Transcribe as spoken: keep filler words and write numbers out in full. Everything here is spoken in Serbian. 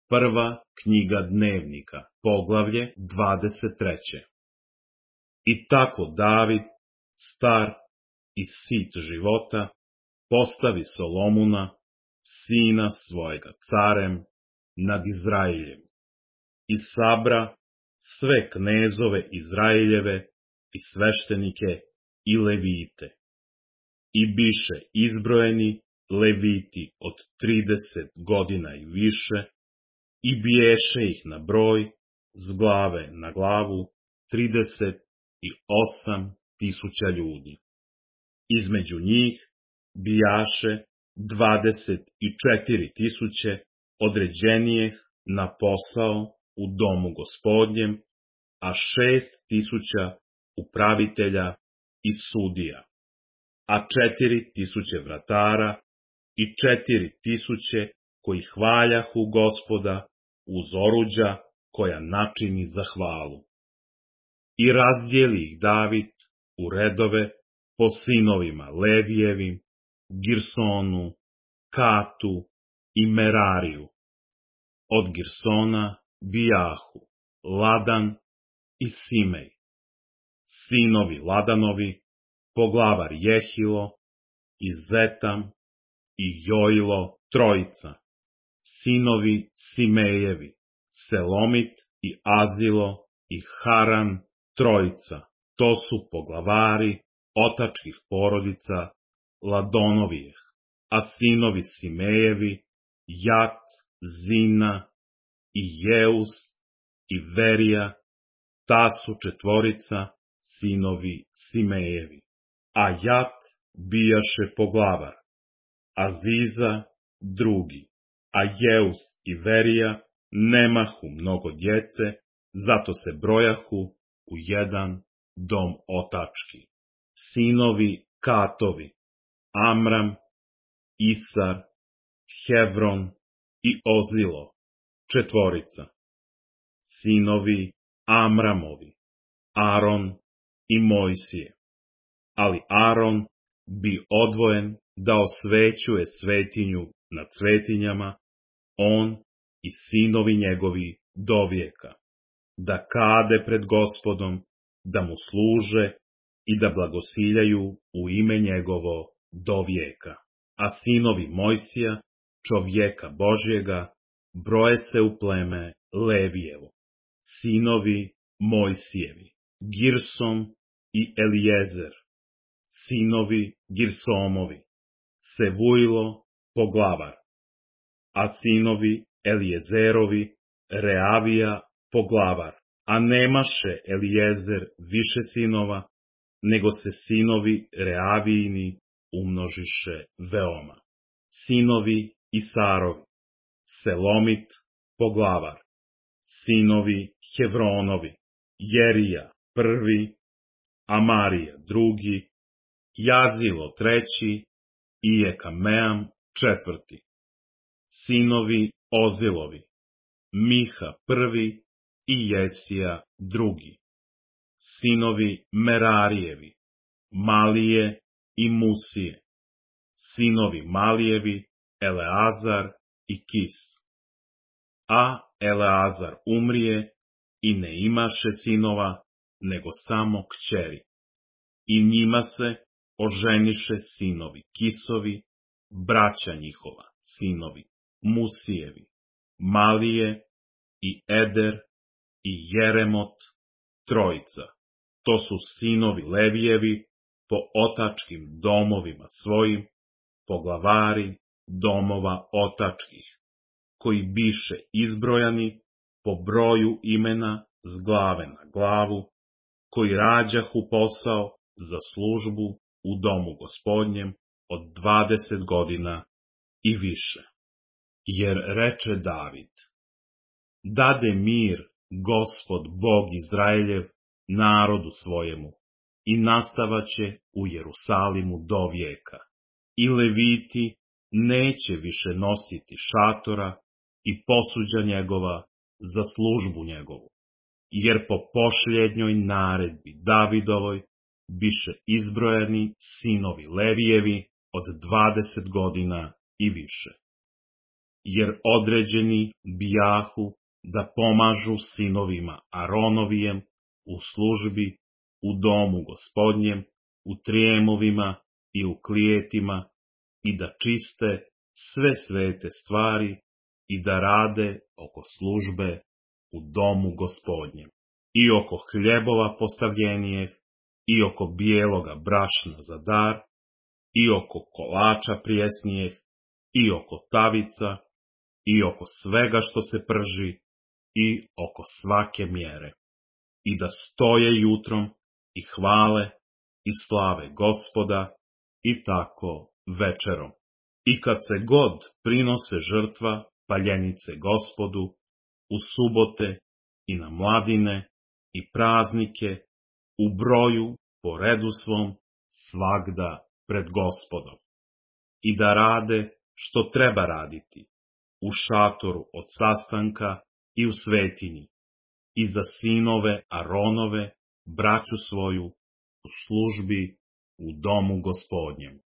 Prva knjiga Dnevnika, poglavlje dvadeset treće. I tako David, star i sit života, postavi Solomuna, sina svojega, carem nad Izraeljem. I sabra sve knezove Izraeljeve i sveštenike i levite. I biše izbrojeni leviti od trideset godina i više, i biješe ih na broj, s glave na glavu, trideset i osam tisuća ljudi. Između njih bijaše dvadeset i četiri tisuće određenijih na posao u domu Gospodnjem, a šest tisuća upravitelja i sudija, a četiri tisuće vratara i četiri tisuće koji hvaljahu Gospoda uz oruđa koja načini za hvalu. I razdjeli ih David u redove po sinovima Levijevim, Girsonu, Katu i Merariju. Od Girsona bijahu Ladan i Simej. Sinovi Ladanovi, poglavar Jehilo, i Zetam, i Jojilo, trojica. Sinovi Simejevi, Selomit i Azilo i Haran, trojica. To su poglavari otačkih porodica Ladonovijeh. A sinovi Simejevi, Jat, Zina i Jeus i Verija, ta su četvorica sinovi Simejevi. A Jat bijaše poglavar, Aziza drugi, a Jeus i Verija nemahu mnogo djece, zato se brojahu u jedan dom otački. Sinovi Katovi, Amram, Isar, Hevron i Ozilo, četvorica. Sinovi Amramovi, Aron i Mojsije. Ali Aron bi odvojen da osvećuje svetinju nad svetinjama, on i sinovi njegovi do vijeka, da kade pred Gospodom, da mu služe i da blagosiljaju u ime njegovo do vijeka. A sinovi Mojsija, čovjeka Božjega, broje se u pleme Levijevo. Sinovi Mojsijevi, Girsom i Elijezer. Sinovi Girsomovi, Sevuilo, poglavar. A sinovi Elijezerovi, Reavija, poglavar. A nemaše Elijezer više sinova, nego se sinovi Reavijini umnožiše veoma. Sinovi Isarovi, Selomit, poglavar. Sinovi Hevronovi, Jerija prvi, Amarija drugi, Jazilo treći i Jekameam četvrti. Sinovi Ozilovi, Miha prvi i Jesija drugi. Sinovi Merarijevi, Malije i Musije. Sinovi Malijevi, Eleazar i Kis. A Eleazar umrije i ne imaše sinova, nego samo kćeri. I njima se oženiše sinovi Kisovi, braća njihova, sinovi Musijevi, Malije i Eder i Jeremot, trojica. To su sinovi Levijevi po otačkim domovima svojim, poglavari domova otačkih, koji biše izbrojani po broju imena s glave na glavu, koji rađahu posao za službu u domu Gospodnjem od dvadeset godina i više. Jer reče David, dade mir Gospod Bog Izraeljev narodu svojemu i nastavaće u Jerusalimu do vijeka. I leviti neće više nositi šatora i posuđa njegova za službu njegovu, jer po pošljednjoj naredbi Davidovoj biše izbrojani sinovi Levijevi od dvadeset godina i više. jer određeni bijahu da pomažu sinovima Aronovijem u službi, u domu Gospodnjem, u trijemovima i u klijetima, i da čiste sve svete stvari i da rade oko službe u domu Gospodnjem, i oko hljebova postavljenijeh, i oko bijeloga brašna za dar, i oko kolača prijesnijeh, i oko tavica, i oko svega što se prži, i oko svake mjere, i da stoje jutrom i hvale i slave Gospoda, i tako večerom. I kad se god prinose žrtva paljenice Gospodu, u subote i na mladine i praznike, u broju po redu svom, svagda pred Gospodom. I da rade što treba raditi, u šatoru od sastanka i u svetinji, i za sinove Aronove, braću svoju, u službi u domu Gospodnjem.